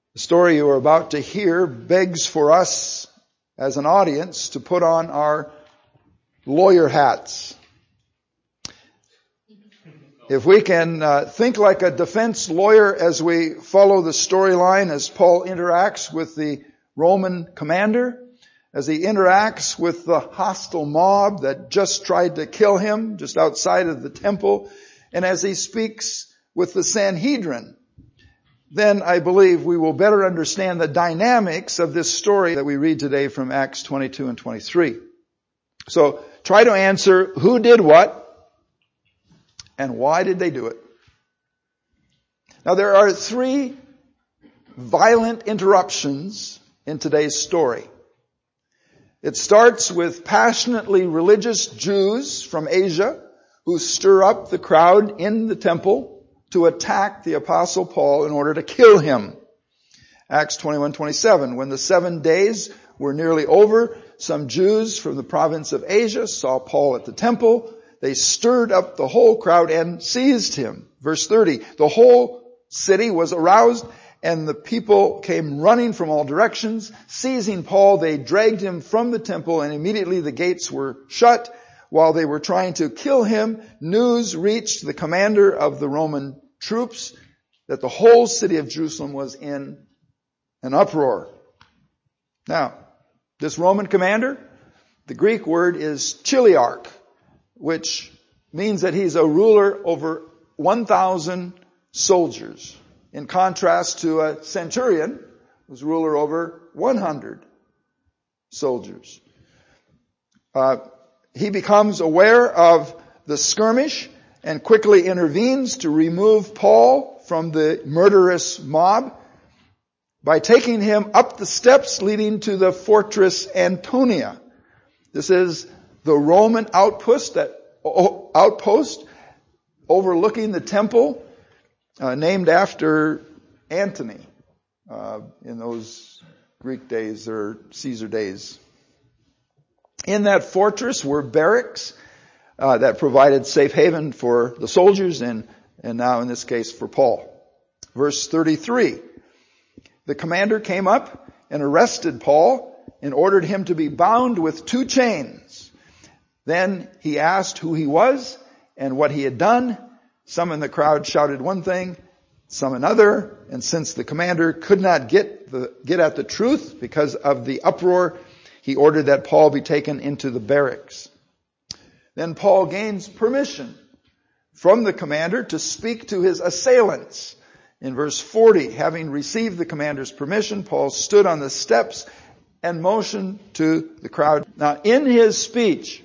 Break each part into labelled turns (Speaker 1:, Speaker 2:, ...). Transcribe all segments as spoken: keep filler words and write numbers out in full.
Speaker 1: The story you are about to hear begs for us as an audience to put on our lawyer hats. If we can uh, think like a defense lawyer as we follow the storyline as Paul interacts with the Roman commander, as he interacts with the hostile mob that just tried to kill him just outside of the temple, and as he speaks with the Sanhedrin, then I believe we will better understand the dynamics of this story that we read today from Acts twenty-two and twenty-three. So try to answer who did what and why did they do it. Now there are three violent interruptions in today's story. It starts with passionately religious Jews from Asia who stir up the crowd in the temple to attack the Apostle Paul in order to kill him. Acts twenty-one twenty-seven, when the seven days were nearly over, some Jews from the province of Asia saw Paul at the temple. They stirred up the whole crowd and seized him. Verse thirty, the whole city was aroused and the people came running from all directions. Seizing Paul, they dragged him from the temple and immediately the gates were shut. While they were trying to kill him, news reached the commander of the Roman troops that the whole city of Jerusalem was in an uproar. Now, this Roman commander, the Greek word is chiliarch, which means that he's a ruler over one thousand soldiers, in contrast to a centurion who's ruler over one hundred soldiers. Uh, He becomes aware of the skirmish and quickly intervenes to remove Paul from the murderous mob by taking him up the steps leading to the fortress Antonia. This is the Roman outpost that outpost overlooking the temple, uh, named after Antony uh, in those Greek days or Caesar days. In that fortress were barracks uh, that provided safe haven for the soldiers and, and now in this case for Paul. Verse thirty-three, the commander came up and arrested Paul and ordered him to be bound with two chains. Then he asked who he was and what he had done. Some in the crowd shouted one thing, some another, and since the commander could not get the, get at the truth because of the uproar, he ordered that Paul be taken into the barracks. Then Paul gains permission from the commander to speak to his assailants. In verse forty, having received the commander's permission, Paul stood on the steps and motioned to the crowd. Now, in his speech,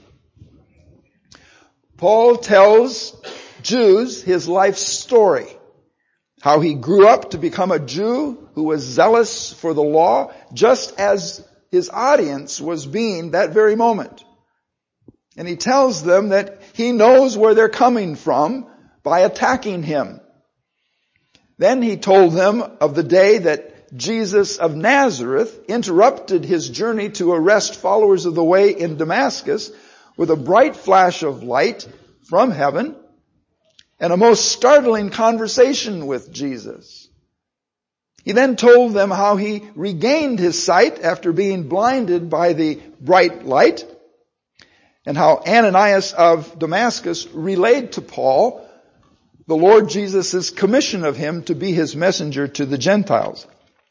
Speaker 1: Paul tells Jews his life story. How he grew up to become a Jew who was zealous for the law, just as his audience was being that very moment. And he tells them that he knows where they're coming from by attacking him. Then he told them of the day that Jesus of Nazareth interrupted his journey to arrest followers of the way in Damascus with a bright flash of light from heaven and a most startling conversation with Jesus. He then told them how he regained his sight after being blinded by the bright light, and how Ananias of Damascus relayed to Paul the Lord Jesus' commission of him to be his messenger to the Gentiles.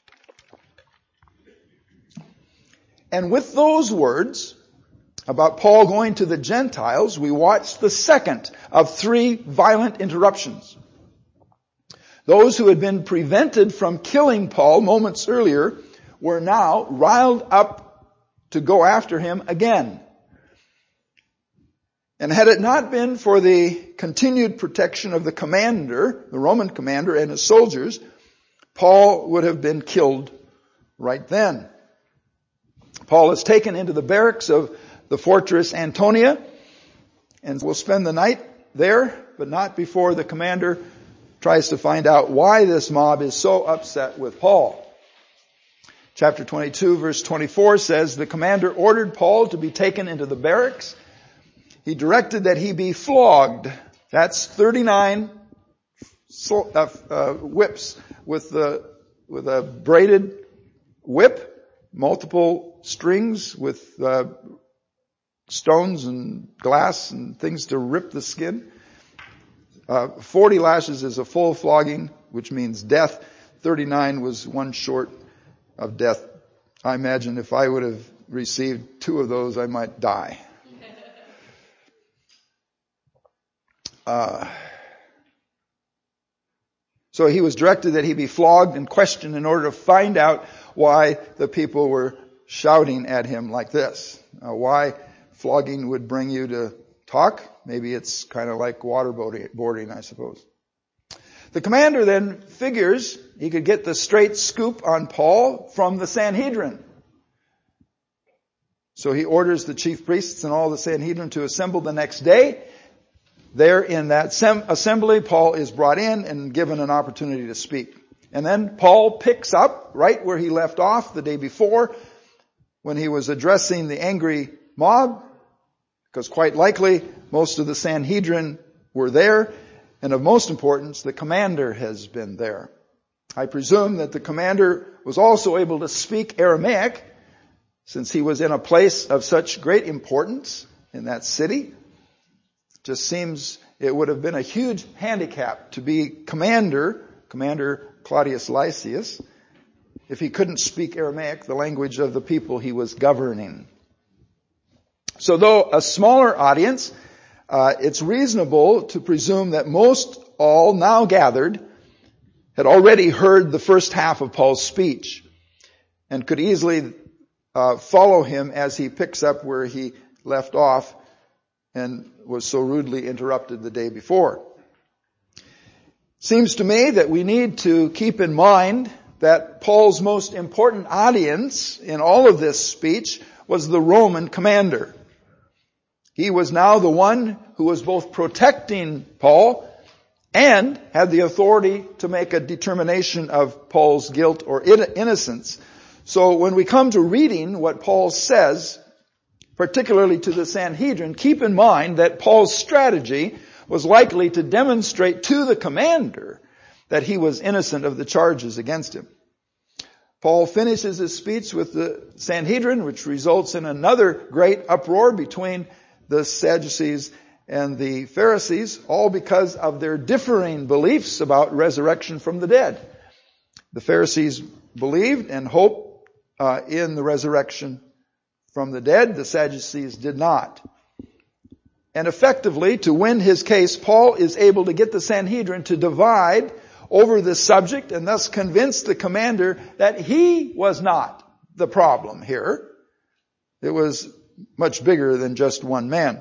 Speaker 1: And with those words about Paul going to the Gentiles, we watched the second of three violent interruptions. Those who had been prevented from killing Paul moments earlier were now riled up to go after him again. And had it not been for the continued protection of the commander, the Roman commander and his soldiers, Paul would have been killed right then. Paul is taken into the barracks of the fortress Antonia and will spend the night there, but not before the commander tries to find out why this mob is so upset with Paul. Chapter twenty-two, verse twenty-four says, the commander ordered Paul to be taken into the barracks. He directed that he be flogged. That's thirty-nine uh, uh, whips with the with a braided whip, multiple strings with uh, stones and glass and things to rip the skin. Uh, forty lashes is a full flogging, which means death. thirty-nine was one short of death. I imagine if I would have received two of those, I might die. Uh, so he was directed that he be flogged and questioned in order to find out why the people were shouting at him like this. Uh, why flogging would bring you to talk. Maybe it's kind of like waterboarding, I suppose. The commander then figures he could get the straight scoop on Paul from the Sanhedrin. So he orders the chief priests and all the Sanhedrin to assemble the next day. There in that sem- assembly, Paul is brought in and given an opportunity to speak. And then Paul picks up right where he left off the day before when he was addressing the angry mob, because quite likely most of the Sanhedrin were there, and of most importance, the commander has been there. I presume that the commander was also able to speak Aramaic, since he was in a place of such great importance in that city. Just seems it would have been a huge handicap to be commander, Commander Claudius Lysias, if he couldn't speak Aramaic, the language of the people he was governing. So though a smaller audience, uh, it's reasonable to presume that most all now gathered had already heard the first half of Paul's speech and could easily uh, follow him as he picks up where he left off and was so rudely interrupted the day before. Seems to me that we need to keep in mind that Paul's most important audience in all of this speech was the Roman commander. He was now the one who was both protecting Paul and had the authority to make a determination of Paul's guilt or innocence. So when we come to reading what Paul says, particularly to the Sanhedrin, keep in mind that Paul's strategy was likely to demonstrate to the commander that he was innocent of the charges against him. Paul finishes his speech with the Sanhedrin, which results in another great uproar between the Sadducees and the Pharisees, all because of their differing beliefs about resurrection from the dead. The Pharisees believed and hoped uh, in the resurrection from the dead. The Sadducees did not. And effectively, to win his case, Paul is able to get the Sanhedrin to divide over this subject and thus convince the commander that he was not the problem here. It was much bigger than just one man.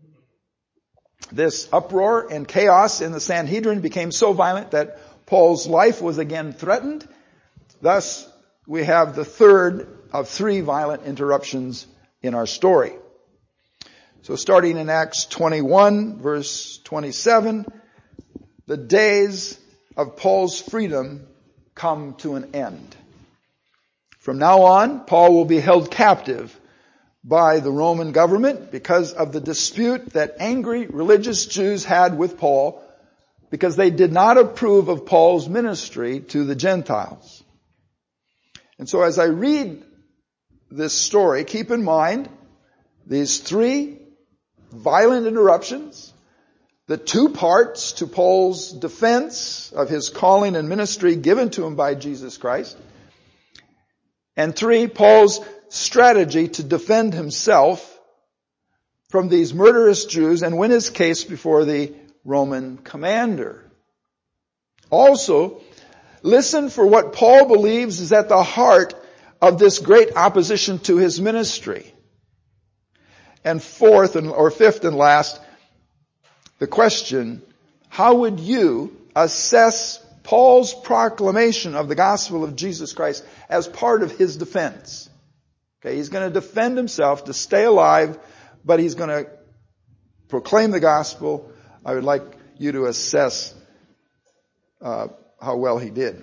Speaker 1: This uproar and chaos in the Sanhedrin became so violent that Paul's life was again threatened. Thus, we have the third of three violent interruptions in our story. So starting in Acts twenty-one, verse twenty-seven, the days of Paul's freedom come to an end. From now on, Paul will be held captive by the Roman government because of the dispute that angry religious Jews had with Paul because they did not approve of Paul's ministry to the Gentiles. And so as I read this story, keep in mind these three violent interruptions, the two parts to Paul's defense of his calling and ministry given to him by Jesus Christ, and three, Paul's strategy to defend himself from these murderous Jews and win his case before the Roman commander. Also, listen for what Paul believes is at the heart of this great opposition to his ministry. And fourth, and or fifth and last, the question, how would you assess Paul's proclamation of the gospel of Jesus Christ as part of his defense? Okay, he's going to defend himself to stay alive, but he's going to proclaim the gospel. I would like you to assess uh, how well he did.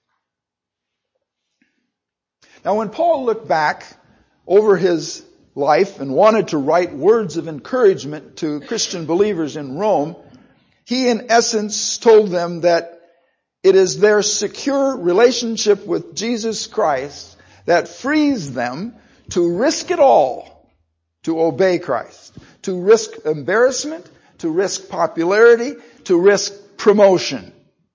Speaker 1: Now, when Paul looked back over his life and wanted to write words of encouragement to Christian believers in Rome, he in essence told them that It is their secure relationship with Jesus Christ that frees them to risk it all to obey Christ, to risk embarrassment, to risk popularity, to risk promotion.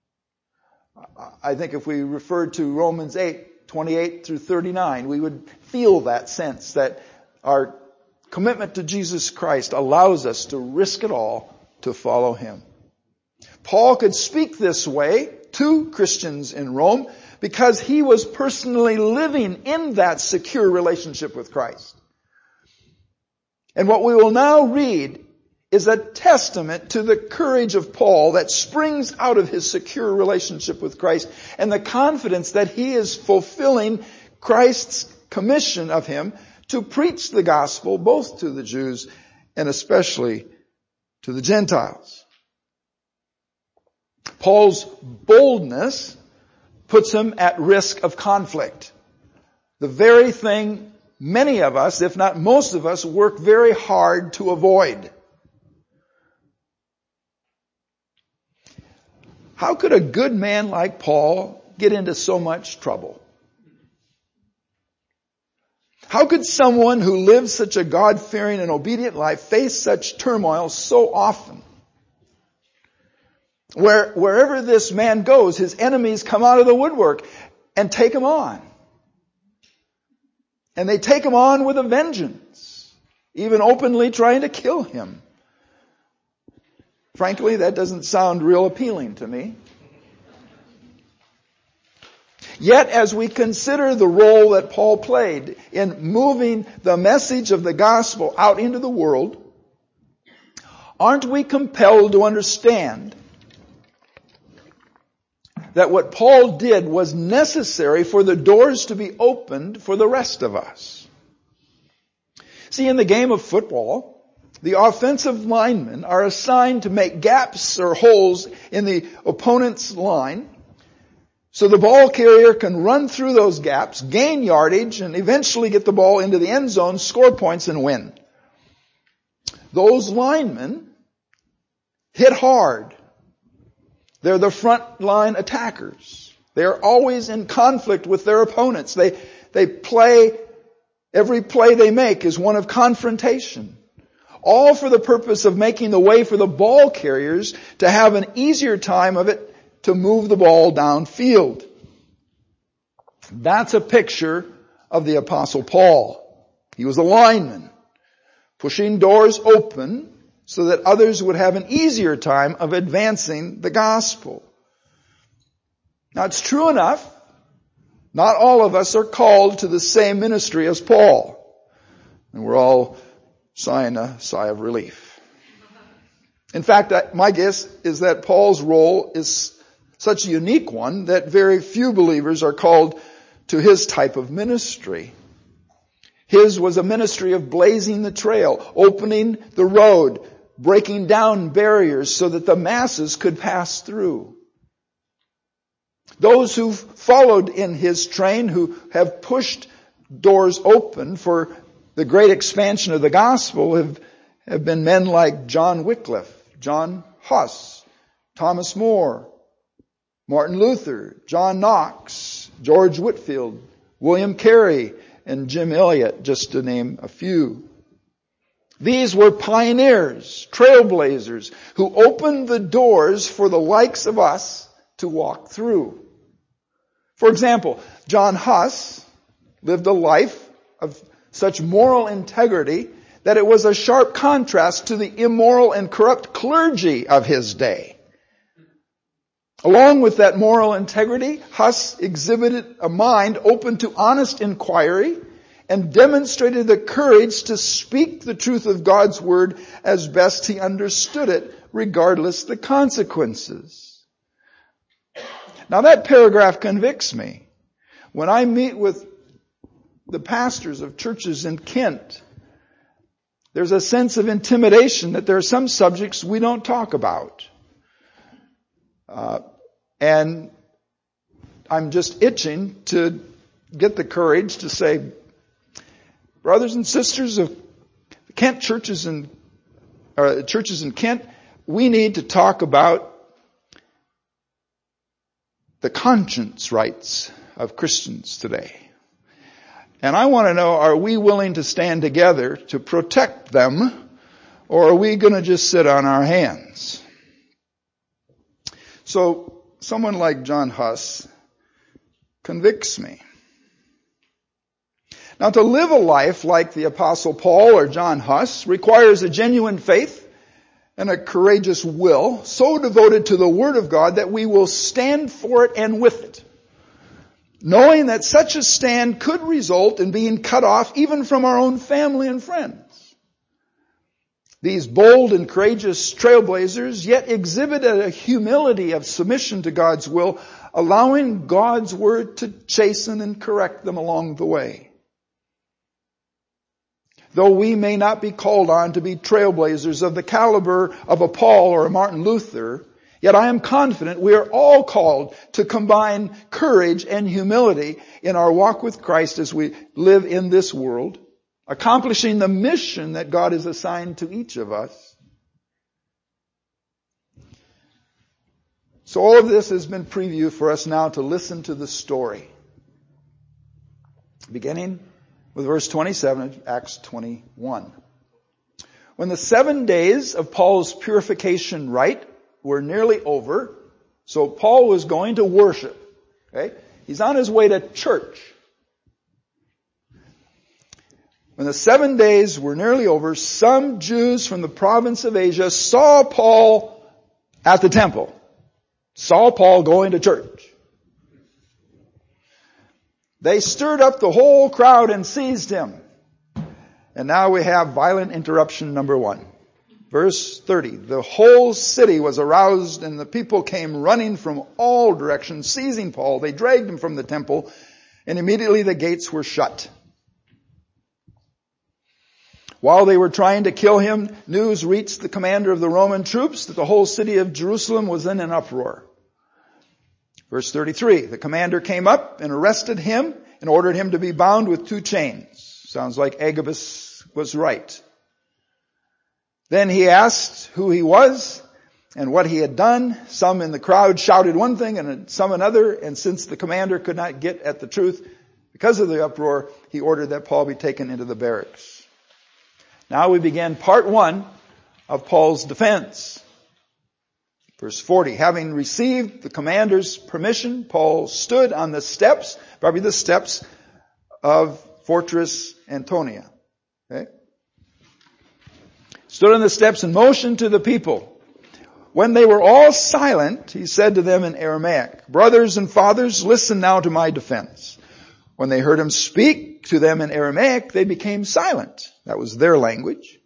Speaker 1: I think if we referred to Romans eight, twenty-eight through thirty-nine, we would feel that sense that our commitment to Jesus Christ allows us to risk it all to follow Him. Paul could speak this way to Christians in Rome because he was personally living in that secure relationship with Christ. And what we will now read is a testament to the courage of Paul that springs out of his secure relationship with Christ and the confidence that he is fulfilling Christ's commission of him to preach the gospel both to the Jews and especially to the Gentiles. Paul's boldness puts him at risk of conflict. The very thing many of us, if not most of us, work very hard to avoid. How could a good man like Paul get into so much trouble? How could someone who lives such a God-fearing and obedient life face such turmoil so often? Where, wherever this man goes, his enemies come out of the woodwork and take him on. And they take him on with a vengeance, even openly trying to kill him. Frankly, that doesn't sound real appealing to me. Yet, as we consider the role that Paul played in moving the message of the gospel out into the world, aren't we compelled to understand that what Paul did was necessary for the doors to be opened for the rest of us? See, in the game of football, the offensive linemen are assigned to make gaps or holes in the opponent's line so the ball carrier can run through those gaps, gain yardage, and eventually get the ball into the end zone, score points, and win. Those linemen hit hard. They're the front line attackers. They're always in conflict with their opponents. They, they play, every play they make is one of confrontation. All for the purpose of making the way for the ball carriers to have an easier time of it to move the ball downfield. That's a picture of the Apostle Paul. He was a lineman, pushing doors open so that others would have an easier time of advancing the gospel. Now, it's true enough, not all of us are called to the same ministry as Paul. And we're all sighing a sigh of relief. In fact, my guess is that Paul's role is such a unique one that very few believers are called to his type of ministry. His was a ministry of blazing the trail, opening the road, breaking down barriers so that the masses could pass through. Those who followed in his train, who have pushed doors open for the great expansion of the gospel, have, have been men like John Wycliffe, John Huss, Thomas More, Martin Luther, John Knox, George Whitefield, William Carey, and Jim Elliot, just to name a few. These were pioneers, trailblazers, who opened the doors for the likes of us to walk through. For example, John Huss lived a life of such moral integrity that it was a sharp contrast to the immoral and corrupt clergy of his day. Along with that moral integrity, Huss exhibited a mind open to honest inquiry and demonstrated the courage to speak the truth of God's word as best he understood it, regardless the consequences. Now that paragraph convicts me. When I meet with the pastors of churches in Kent, there's a sense of intimidation that there are some subjects we don't talk about. Uh, and I'm just itching to get the courage to say, brothers and sisters of Kent churches and uh, churches in Kent, we need to talk about the conscience rights of Christians today. And I want to know, are we willing to stand together to protect them, or are we going to just sit on our hands? So, someone like John Huss convicts me. Now, to live a life like the Apostle Paul or John Huss requires a genuine faith and a courageous will, so devoted to the Word of God that we will stand for it and with it, knowing that such a stand could result in being cut off even from our own family and friends. These bold and courageous trailblazers yet exhibited a humility of submission to God's will, allowing God's Word to chasten and correct them along the way. Though we may not be called on to be trailblazers of the caliber of a Paul or a Martin Luther, yet I am confident we are all called to combine courage and humility in our walk with Christ as we live in this world, accomplishing the mission that God has assigned to each of us. So all of this has been preview for us now to listen to the story. Beginning with verse twenty-seven of Acts twenty-one. When the seven days of Paul's purification rite were nearly over, so Paul was going to worship. Okay? He's on his way to church. When the seven days were nearly over, some Jews from the province of Asia saw Paul at the temple. Saw Paul going to church. They stirred up the whole crowd and seized him. And now we have violent interruption number one. Verse thirty. The whole city was aroused and the people came running from all directions, seizing Paul. They dragged him from the temple and immediately the gates were shut. While they were trying to kill him, news reached the commander of the Roman troops that the whole city of Jerusalem was in an uproar. Verse thirty-three, the commander came up and arrested him and ordered him to be bound with two chains. Sounds like Agabus was right. Then he asked who he was and what he had done. Some in the crowd shouted one thing and some another, and since the commander could not get at the truth because of the uproar, he ordered that Paul be taken into the barracks. Now we begin part one of Paul's defense. Verse forty, having received the commander's permission, Paul stood on the steps, probably the steps of Fortress Antonia. Okay? Stood on the steps and motioned to the people. When they were all silent, he said to them in Aramaic, brothers and fathers, listen now to my defense. When they heard him speak to them in Aramaic, they became silent. That was their language.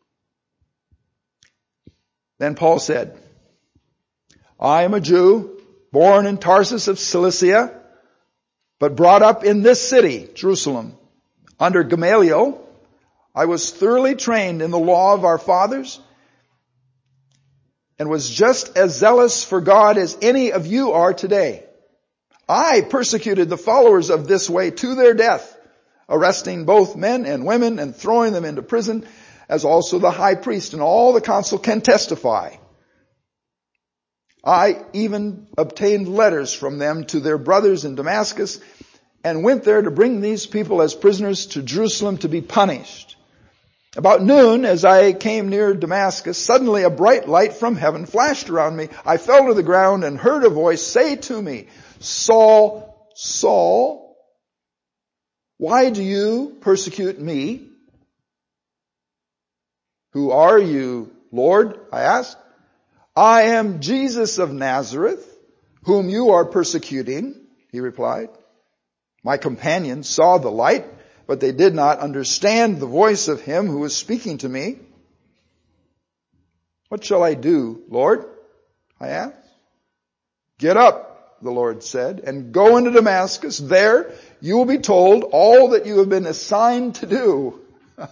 Speaker 1: Then Paul said, I am a Jew, born in Tarsus of Cilicia, but brought up in this city, Jerusalem, under Gamaliel. I was thoroughly trained in the law of our fathers and was just as zealous for God as any of you are today. I persecuted the followers of this way to their death, arresting both men and women and throwing them into prison, as also the high priest and all the council can testify. I even obtained letters from them to their brothers in Damascus and went there to bring these people as prisoners to Jerusalem to be punished. About noon, as I came near Damascus, suddenly a bright light from heaven flashed around me. I fell to the ground and heard a voice say to me, Saul, Saul, why do you persecute me? Who are you, Lord? I asked. I am Jesus of Nazareth, whom you are persecuting, he replied. My companions saw the light, but they did not understand the voice of him who was speaking to me. What shall I do, Lord? I asked. Get up, the Lord said, and go into Damascus. There you will be told all that you have been assigned to do.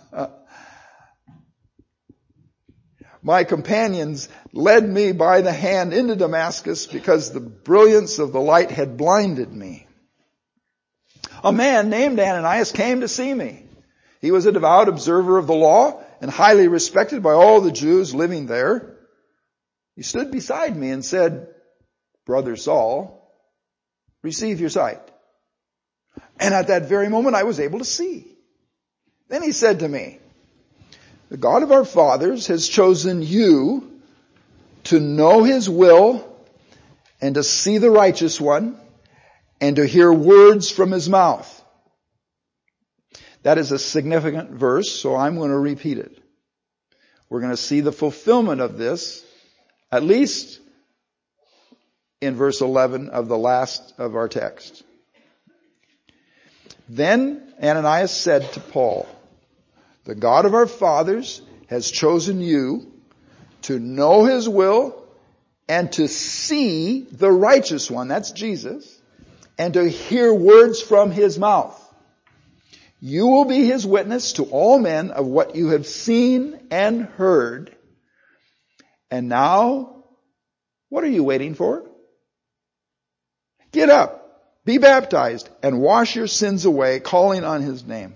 Speaker 1: My companions led me by the hand into Damascus because the brilliance of the light had blinded me. A man named Ananias came to see me. He was a devout observer of the law and highly respected by all the Jews living there. He stood beside me and said, Brother Saul, receive your sight. And at that very moment I was able to see. Then he said to me, the God of our fathers has chosen you to know his will and to see the righteous one and to hear words from his mouth. That is a significant verse, so I'm going to repeat it. We're going to see the fulfillment of this, at least in verse eleven of the last of our text. Then Ananias said to Paul, the God of our fathers has chosen you to know his will and to see the righteous one, that's Jesus, and to hear words from his mouth. You will be his witness to all men of what you have seen and heard. And now, what are you waiting for? Get up, be baptized, and wash your sins away, calling on his name.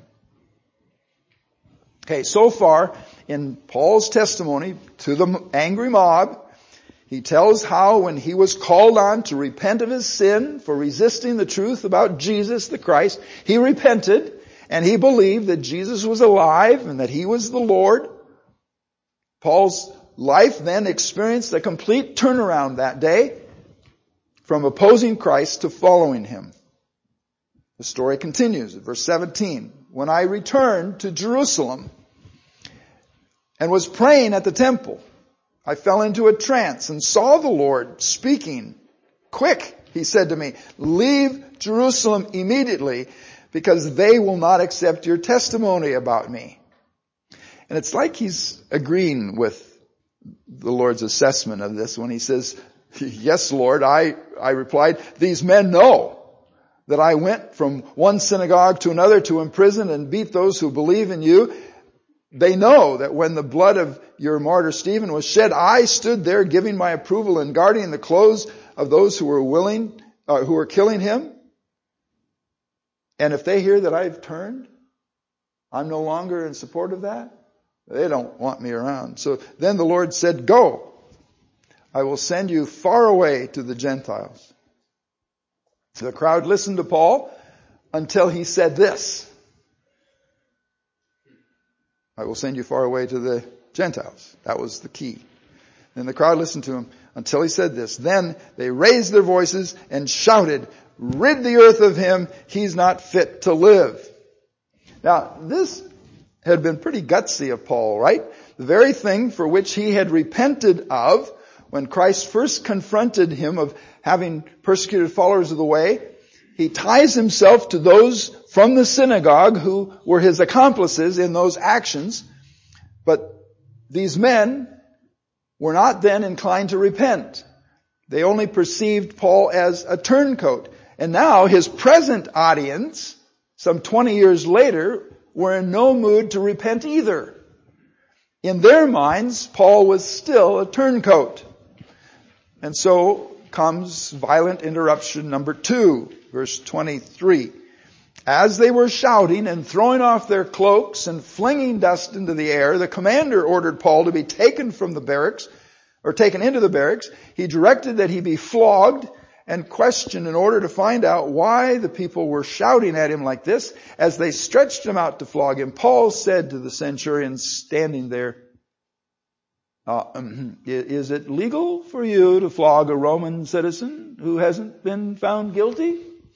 Speaker 1: Okay, so far in Paul's testimony to the angry mob, he tells how when he was called on to repent of his sin for resisting the truth about Jesus the Christ, he repented and he believed that Jesus was alive and that he was the Lord. Paul's life then experienced a complete turnaround that day from opposing Christ to following him. The story continues at verse seventeen. When I returned to Jerusalem and was praying at the temple, I fell into a trance and saw the Lord speaking. Quick, he said to me, leave Jerusalem immediately because they will not accept your testimony about me. And it's like he's agreeing with the Lord's assessment of this when he says, yes, Lord, I, I replied, these men know that I went from one synagogue to another to imprison and beat those who believe in you. They know that when the blood of your martyr Stephen was shed, I stood there giving my approval and guarding the clothes of those who were willing, uh, who were killing him. And if they hear that I've turned, I'm no longer in support of that. They don't want me around. So then the Lord said, go. I will send you far away to the Gentiles. So the crowd listened to Paul until he said this. I will send you far away to the Gentiles. That was the key. And the crowd listened to him until he said this. Then they raised their voices and shouted, rid the earth of him. He's not fit to live. Now, this had been pretty gutsy of Paul, right? The very thing for which he had repented of when Christ first confronted him of having persecuted followers of the way. He ties himself to those from the synagogue who were his accomplices in those actions. But these men were not then inclined to repent. They only perceived Paul as a turncoat. And now his present audience, some twenty years later, were in no mood to repent either. In their minds, Paul was still a turncoat. And so comes violent interruption number two, verse twenty-three. As they were shouting and throwing off their cloaks and flinging dust into the air, the commander ordered Paul to be taken from the barracks, or taken into the barracks. He directed that he be flogged and questioned in order to find out why the people were shouting at him like this. As they stretched him out to flog him, Paul said to the centurion standing there, uh, um, is it legal for you to flog a Roman citizen who hasn't been found guilty?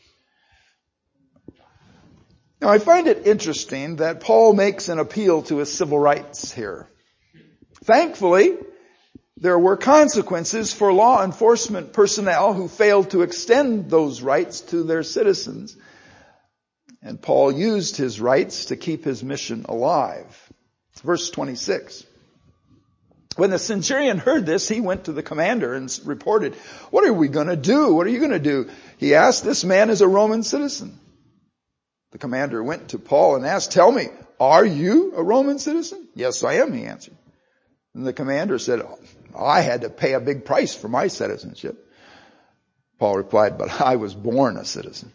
Speaker 1: Now, I find it interesting that Paul makes an appeal to his civil rights here. Thankfully, there were consequences for law enforcement personnel who failed to extend those rights to their citizens. And Paul used his rights to keep his mission alive. Verse twenty-six. When the centurion heard this, he went to the commander and reported, what are we going to do? What are you going to do? He asked, this man is a Roman citizen. The commander went to Paul and asked, tell me, are you a Roman citizen? Yes, I am, he answered. And the commander said, I had to pay a big price for my citizenship. Paul replied, but I was born a citizen.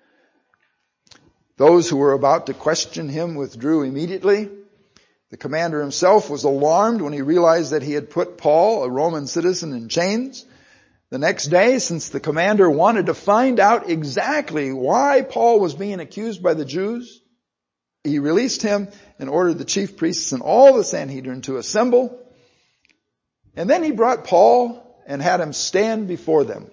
Speaker 1: Those who were about to question him withdrew immediately. The commander himself was alarmed when he realized that he had put Paul, a Roman citizen, in chains. The next day, since the commander wanted to find out exactly why Paul was being accused by the Jews, he released him and ordered the chief priests and all the Sanhedrin to assemble. And then he brought Paul and had him stand before them.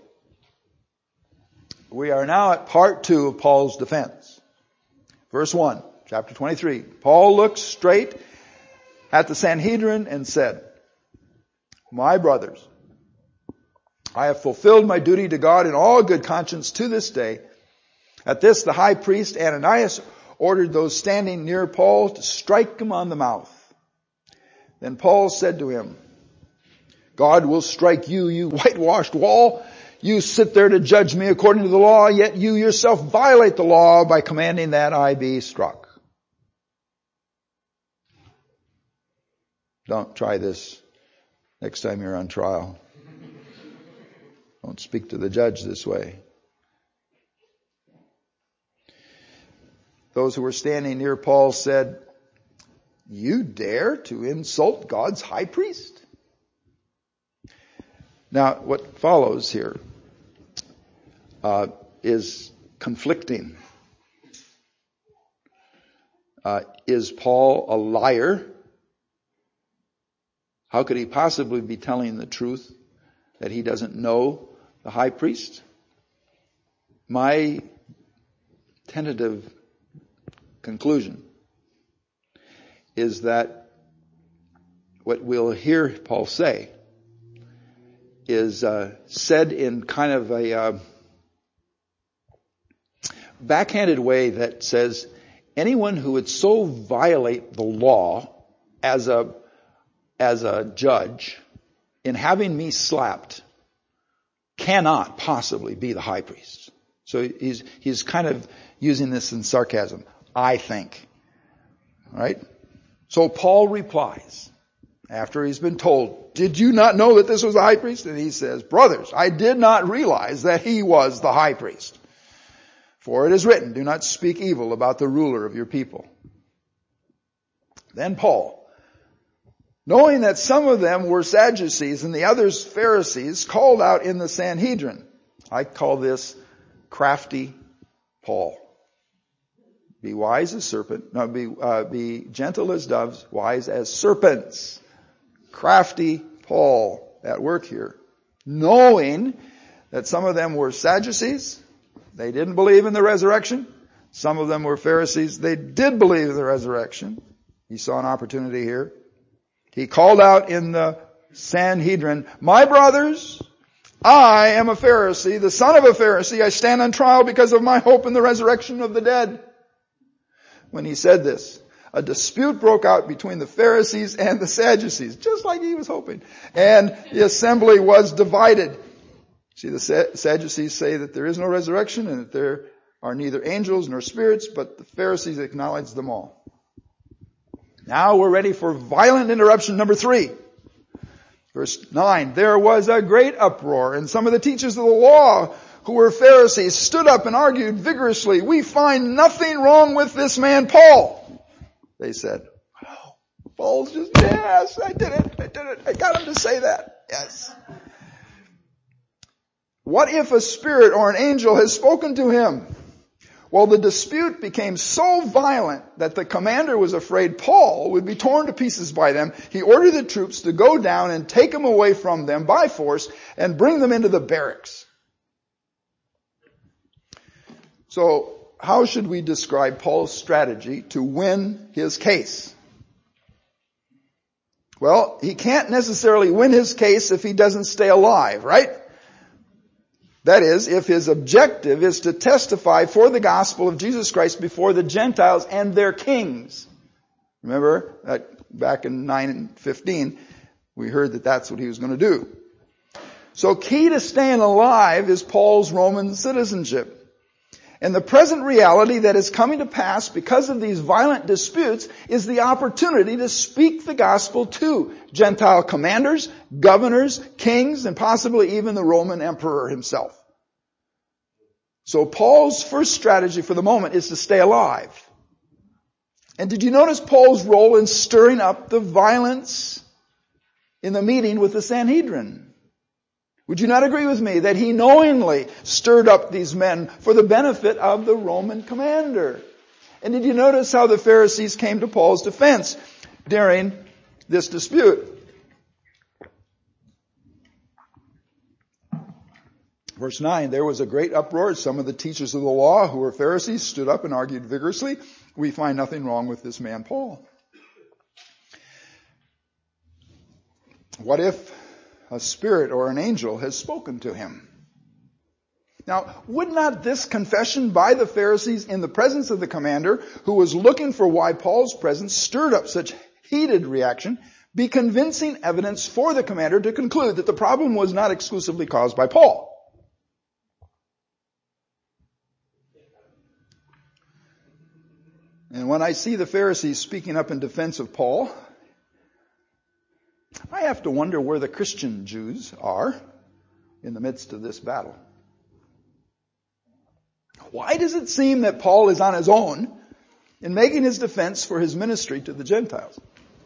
Speaker 1: We are now at part two of Paul's defense. Verse one, chapter twenty-three. Paul looked straight at the Sanhedrin and said, "My brothers, I have fulfilled my duty to God in all good conscience to this day." At this, the high priest Ananias ordered those standing near Paul to strike him on the mouth. Then Paul said to him, "God will strike you, you whitewashed wall. You sit there to judge me according to the law, yet you yourself violate the law by commanding that I be struck." Don't try this next time you're on trial. Don't speak to the judge this way. Those who were standing near Paul said, "You dare to insult God's high priest?" Now, what follows here uh, is conflicting. Uh, is Paul a liar? How could he possibly be telling the truth that he doesn't know the high priest? My tentative conclusion is that what we'll hear Paul say is uh, said in kind of a uh, backhanded way that says anyone who would so violate the law as a as a judge in having me slapped cannot possibly be the high priest. So he's he's kind of using this in sarcasm. I think. All right? So Paul replies, after he's been told, "Did you not know that this was the high priest?" And he says, "Brothers, I did not realize that he was the high priest. For it is written, do not speak evil about the ruler of your people." Then Paul, knowing that some of them were Sadducees and the others Pharisees, called out in the Sanhedrin. I call this crafty Paul. Be wise as serpent, no, be, uh, be gentle as doves, wise as serpents. Crafty Paul at work here. Knowing that some of them were Sadducees, they didn't believe in the resurrection. Some of them were Pharisees, they did believe in the resurrection. He saw an opportunity here. He called out in the Sanhedrin, "My brothers, I am a Pharisee, the son of a Pharisee. I stand on trial because of my hope in the resurrection of the dead." When he said this, a dispute broke out between the Pharisees and the Sadducees, just like he was hoping. And the assembly was divided. See, the Sadducees say that there is no resurrection and that there are neither angels nor spirits, but the Pharisees acknowledge them all. Now we're ready for violent interruption number three. Verse nine, there was a great uproar, and some of the teachers of the law who were Pharisees stood up and argued vigorously. "We find nothing wrong with this man Paul," they said. Oh, Paul's just, yes, I did it, I did it, I got him to say that, yes. "What if a spirit or an angel has spoken to him?" Well, the dispute became so violent that the commander was afraid Paul would be torn to pieces by them. He ordered the troops to go down and take him away from them by force and bring them into the barracks. So, how should we describe Paul's strategy to win his case? Well, he can't necessarily win his case if he doesn't stay alive, right? That is, if his objective is to testify for the gospel of Jesus Christ before the Gentiles and their kings. Remember, that back in nine fifteen, we heard that that's what he was going to do. So key to staying alive is Paul's Roman citizenship. And the present reality that is coming to pass because of these violent disputes is the opportunity to speak the gospel to Gentile commanders, governors, kings, and possibly even the Roman emperor himself. So Paul's first strategy for the moment is to stay alive. And did you notice Paul's role in stirring up the violence in the meeting with the Sanhedrin? Would you not agree with me that he knowingly stirred up these men for the benefit of the Roman commander? And did you notice how the Pharisees came to Paul's defense during this dispute? Verse nine, there was a great uproar. Some of the teachers of the law who were Pharisees stood up and argued vigorously. We find nothing wrong with this man Paul. What if a spirit or an angel has spoken to him? Now, would not this confession by the Pharisees in the presence of the commander, who was looking for why Paul's presence stirred up such heated reaction, be convincing evidence for the commander to conclude that the problem was not exclusively caused by Paul? And when I see the Pharisees speaking up in defense of Paul, I have to wonder where the Christian Jews are in the midst of this battle. Why does it seem that Paul is on his own in making his defense for his ministry to the Gentiles?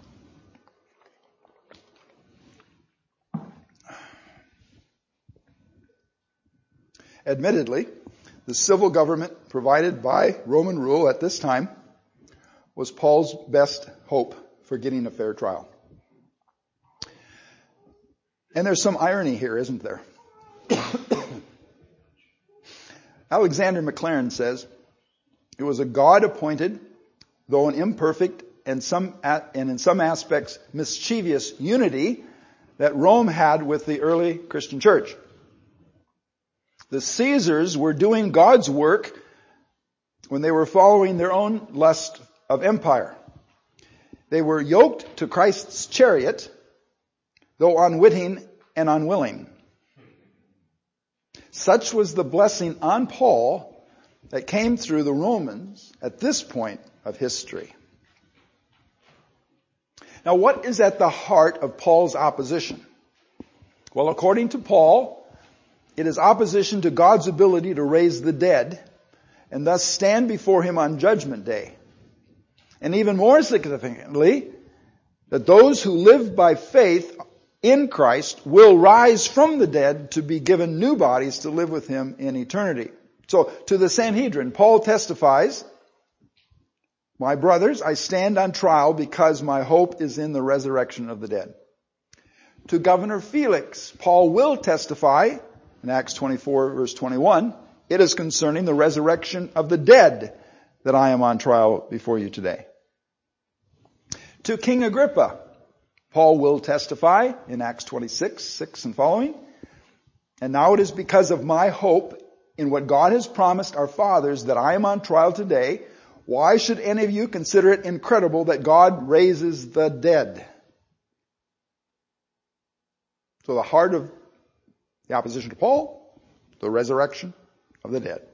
Speaker 1: Admittedly, the civil government provided by Roman rule at this time was Paul's best hope for getting a fair trial. And there's some irony here, isn't there? Alexander Maclaren says, it was a God-appointed, though an imperfect and some and in some aspects mischievous unity that Rome had with the early Christian church. The Caesars were doing God's work when they were following their own lust of empire. They were yoked to Christ's chariot, though unwitting and unwilling. Such was the blessing on Paul that came through the Romans at this point of history. Now, what is at the heart of Paul's opposition? Well, according to Paul, it is opposition to God's ability to raise the dead and thus stand before him on Judgment Day. And even more significantly, that those who live by faith in Christ will rise from the dead to be given new bodies to live with him in eternity. So, to the Sanhedrin, Paul testifies, my brothers, I stand on trial because my hope is in the resurrection of the dead. To Governor Felix, Paul will testify, in Acts twenty-four, verse twenty-one, it is concerning the resurrection of the dead that I am on trial before you today. To King Agrippa, Paul will testify in Acts twenty-six, six and following. And now it is because of my hope in what God has promised our fathers that I am on trial today. Why should any of you consider it incredible that God raises the dead? So the heart of the opposition to Paul, the resurrection of the dead.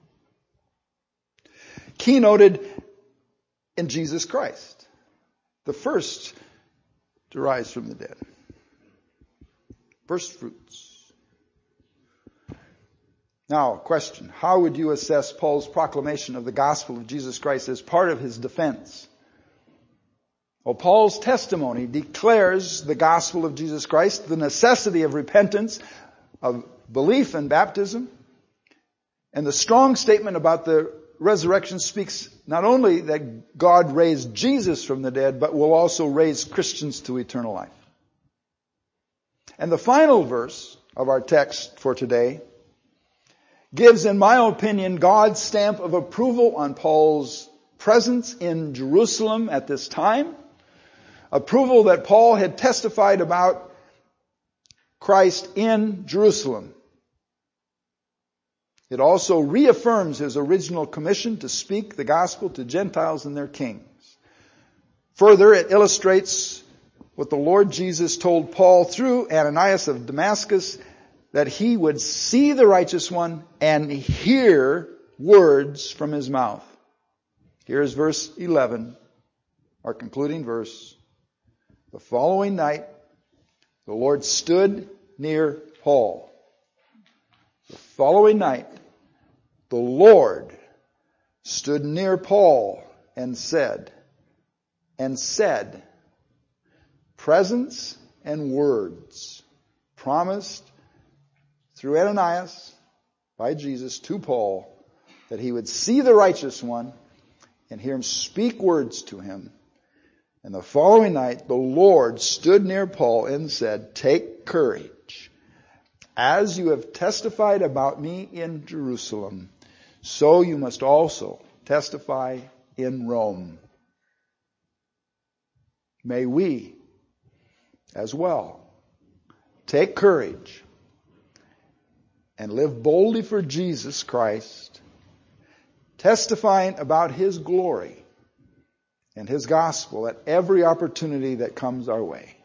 Speaker 1: Keynoted in Jesus Christ, the first to rise from the dead. First fruits. Now, question. How would you assess Paul's proclamation of the gospel of Jesus Christ as part of his defense? Well, Paul's testimony declares the gospel of Jesus Christ, the necessity of repentance, of belief and baptism, and the strong statement about the resurrection speaks not only that God raised Jesus from the dead, but will also raise Christians to eternal life. And the final verse of our text for today gives, in my opinion, God's stamp of approval on Paul's presence in Jerusalem at this time. Approval that Paul had testified about Christ in Jerusalem. It also reaffirms his original commission to speak the gospel to Gentiles and their kings. Further, it illustrates what the Lord Jesus told Paul through Ananias of Damascus, that he would see the righteous one and hear words from his mouth. Here's verse eleven, our concluding verse. The following night, the Lord stood near Paul. The following night, the Lord stood near Paul and said, and said, presence and words promised through Ananias, by Jesus, to Paul, that he would see the righteous one and hear him speak words to him. And the following night, the Lord stood near Paul and said, "Take courage. As you have testified about me in Jerusalem, so you must also testify in Rome." May we as well take courage and live boldly for Jesus Christ, testifying about His glory and His gospel at every opportunity that comes our way.